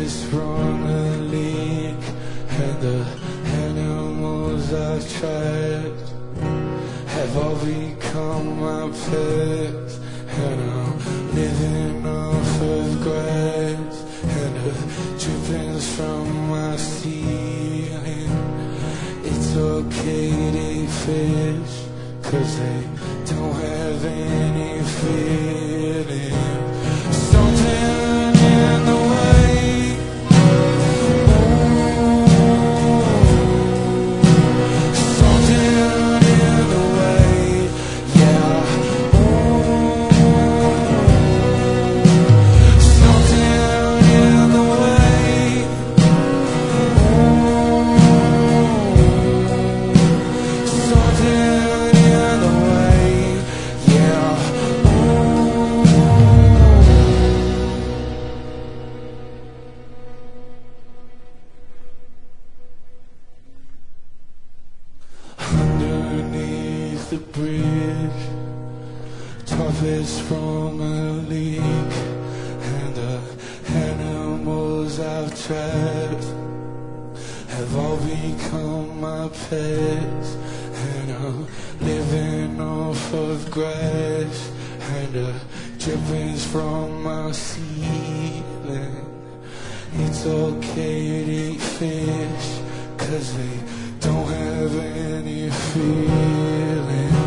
toughest from a leak, and the animals I've trapped have all become my pets. And I'm living off of grass and the drippings from my ceiling. It's okay to eat fish, 'cause they don't have any feeling. Something in the way, something in the way, yeah. Something in the way, something in the way, yeah. Underneath the bridge, toughest from a leak, and the animals I've trapped have all become my pets. And I'm living off of grass and the drippings from my ceiling. It's okay to eat fish, 'cause they don't have any feeling.